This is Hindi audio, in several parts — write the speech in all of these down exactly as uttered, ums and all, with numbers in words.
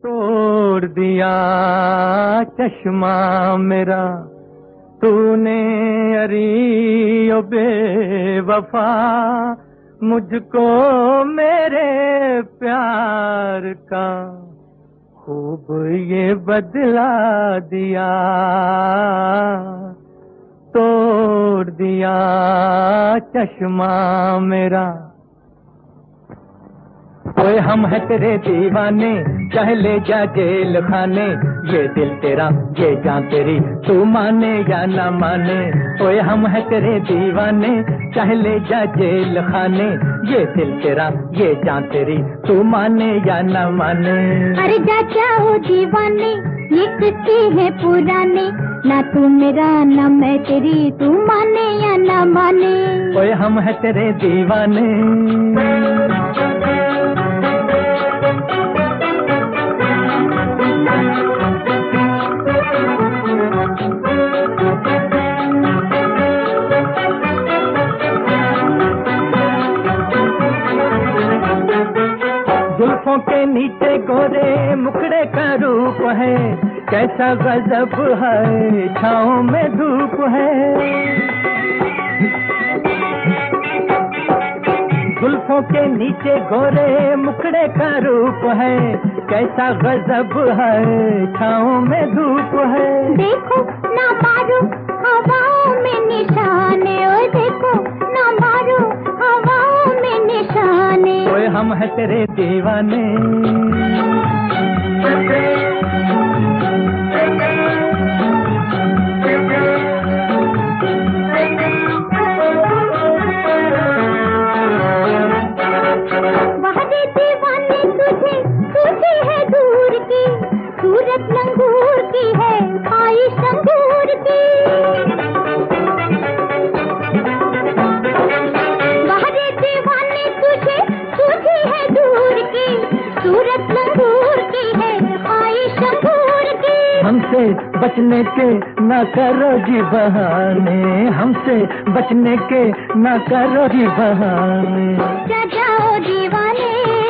तोड़ दिया चश्मा मेरा तूने अरी ओ बेवफा, मुझको मेरे प्यार का खूब ये बदला दिया। तोड़ दिया चश्मा मेरा। ओए हम है तेरे दीवाने, चाहे ले जा जेल खाने, ये दिल तेरा ये जान तेरी, तू माने या ना माने। ओए हम है तेरे दीवाने, चाहे ले जा जेल खाने, ये दिल तेरा ये जान तेरी, तू माने या ना माने। अरे जा जाओ दीवाने, ये किस्से है पुराने, ना तू मेरा ना मैं तेरी, तू माने या ना माने। ओए हम है तेरे दीवाने। जुल्फों के नीचे गोरे मुखड़े का रूप है, कैसा गजब है छाँव में धूप है। जुल्फों के नीचे गोरे मुखड़े का रूप है, कैसा गजब है छाँव में धूप है। देखो ना मारो हवाओं में निशाने, ओए देखो ना मारो हवाओं में निशाने। ओए हम है तेरे दीवाने। बहादे दीवाने तुझे तुझे है दूर की, सूरत लंगूर की है ख्वाहिश अंगूर की। बहादे दीवाने तुझे तुझे है दूर की, सूरत लंगूर की है ख्वाहिश अंगूर की। हमसे बचने के ना करो जी बहाने, हमसे बचने के ना करो जी बहाने। जा जाओ दीवाने।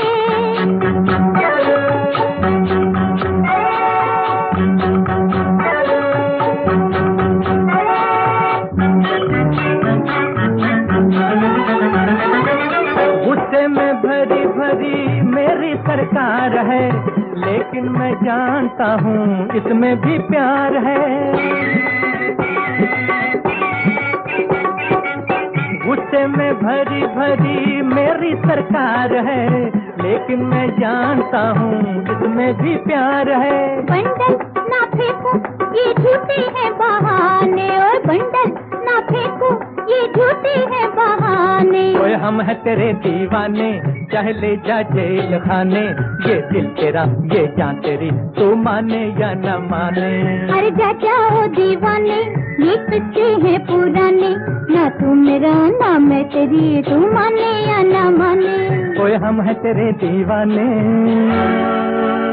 गुस्से में भरी भरी मेरी सरकार है, लेकिन मैं जानता हूँ इसमें भी प्यार है। गुस्से में भरी भरी मेरी सरकार है, लेकिन मैं जानता हूँ इसमें भी प्यार है। बंडल ना फेंको ये झूठे हैं बहाने, और बंडल ना फेंको ये झूठे हैं बहाने। ओए हम है तेरे दीवाने, चाहे ले जा जेल खाने, ये दिल तेरा ये जान तेरी, तू माने या न माने। अरे जा जाओ दीवाने, ये किस्से हैं पुराने, ना तू मेरा ना मैं तेरी, तू माने या ना माने। ओए हम है तेरे दीवाने।